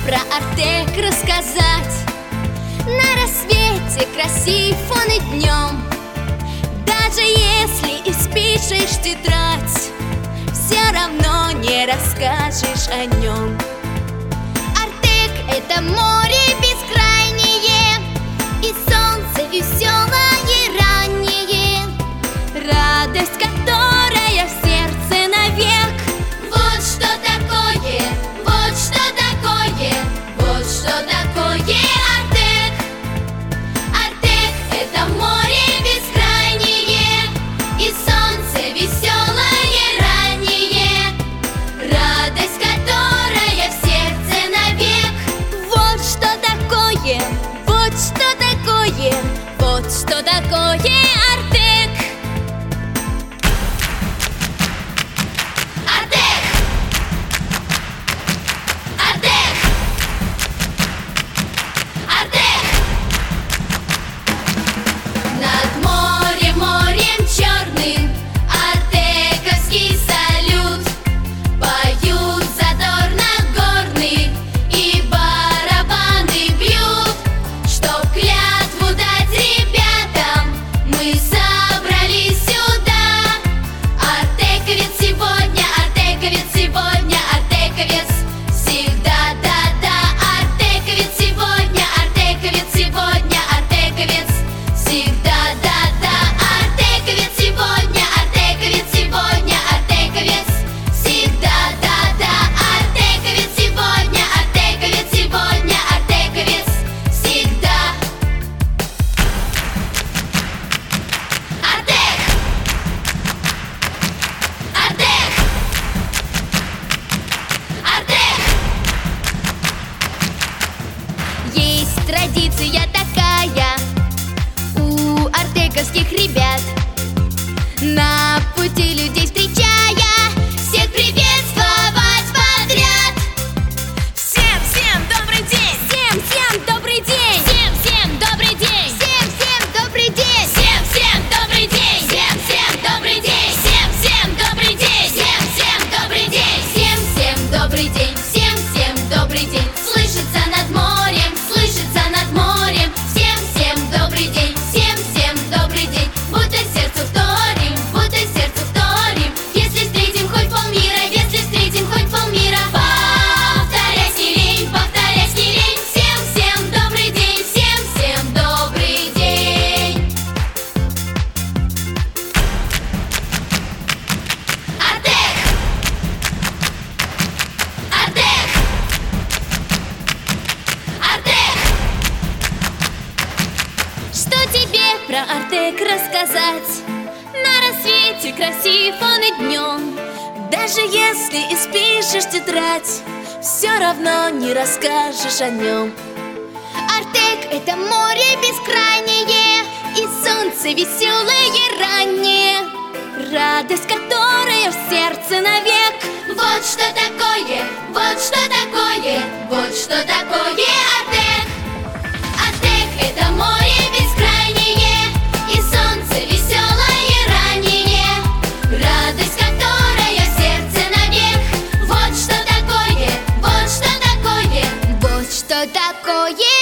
про Артек рассказать. На рассвете красив он и днем. Даже если испишешь тетрадь, все равно не расскажешь о нем. Артек — это море бескрайнее, и солнце веселое раннее, радость, которая в сердце навек. Вот что такое, вот что такое, вот что такое Артек. Артек — это море бескрайнее, и солнце веселое раннее, радость, которая в сердце навек. Вот что такое, вот что такое, вот что такое Артек. Артек! Артек! Артек! Над морем черным артековский салют поют задорно горны, и барабаны бьют, чтоб клятву дать ребятам. Мы собрались сюда. Артековец сегодня, артековец сегодня, артековец всегда, да-да. Артековец сегодня, артековец сегодня, артековец всегда, да-да. Артековец сегодня, артековец сегодня, артековец всегда, да-да. Артековец сегодня, артековец сегодня, артековец всегда. Артек! Артек! Артек! Есть традиция такая у артековских ребят: на пути людей встречая, всех приветствовать подряд. Всем добрый день! Всем добрый день! Всем добрый день! Всем добрый день! Всем добрый день! Всем добрый день! Всем добрый день! Всем добрый день! Всем добрый день! Всем добрый день! Слышится над морем, слышится над морем. Всем добрый день! Всем добрый день! Будто сердцу вторим, будто сердцу вторим. Если встретим хоть полмира, если встретим хоть полмира, повторяй с ней лень, повторяй с ней лень. Всем добрый день! Всем добрый день! Артек! Артек! Артек! Что тебе про Артек рассказать? На рассвете красив он и днем. Даже если испишешь тетрадь, все равно не расскажешь о нем. Артек — это море бескрайнее, и солнце веселое раннее, радость, которая в сердце навек. Вот что такое, вот что такое, вот что такое Артек. Артек — это море бескрайнее, и солнце веселое раннее, радость, которая в сердце навек. Вот что такое, вот что такое, вот что такое